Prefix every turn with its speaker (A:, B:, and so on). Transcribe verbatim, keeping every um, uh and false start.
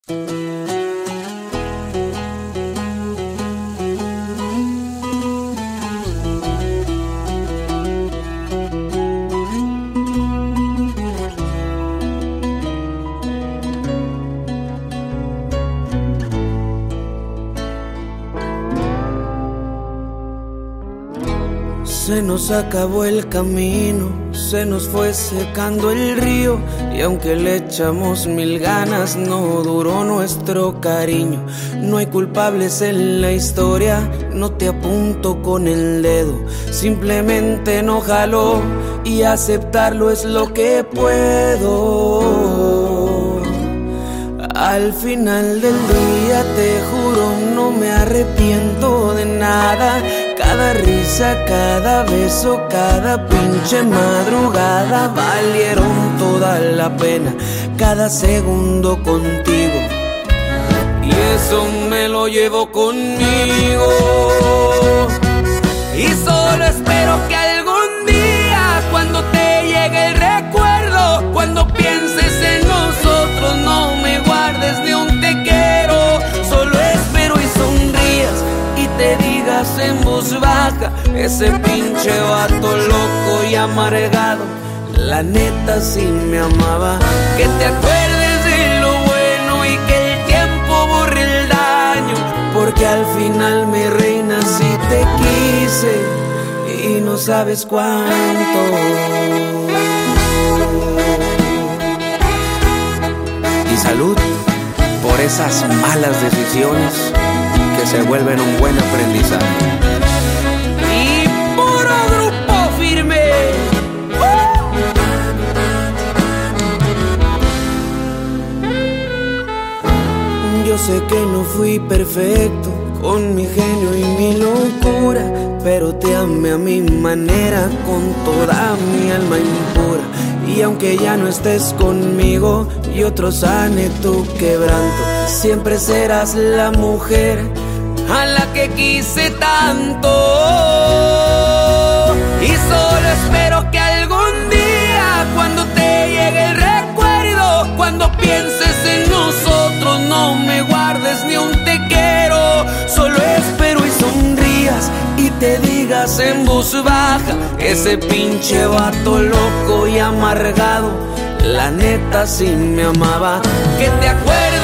A: Se nos acabó el camino, se nos fue secando el río, y aunque le echamos mil ganas, no duró nuestro cariño. No hay culpables en la historia, no te apunto con el dedo, simplemente no jaló y aceptarlo es lo que puedo. Al final del día te juro no me arrepiento de nada. Cada risa, cada beso, cada pinche madrugada valieron toda la pena, cada segundo contigo. Y eso me lo llevo conmigo. Y solo espero que algún día, cuando te llegue el recuerdo, cuando pienses en nosotros, no me guardes ni un te quiero. Solo espero y sonrías y te digas en voz baja, ese pinche vato loco y amargado, la neta sí me amaba. Que te acuerdes de lo bueno y que el tiempo borre el daño, porque al final, mi reina, sí te quise y no sabes cuánto.
B: Y salud por esas malas decisiones que se vuelven un buen aprendizaje.
A: Y puro grupo firme. ¡Uh! Yo sé que no fui perfecto con mi genio y mi locura, pero te amé a mi manera, con toda mi alma impura. Y aunque ya no estés conmigo y otro sane tu quebranto, siempre serás la mujer a la que quise tanto. Y solo espero que algún día, cuando te llegue el recuerdo, cuando pienses en nosotros, no me guardes ni un te quiero. Solo espero y sonrías y te digas en voz baja, ese pinche vato loco y amargado, la neta sí me amaba. Que te acuerdes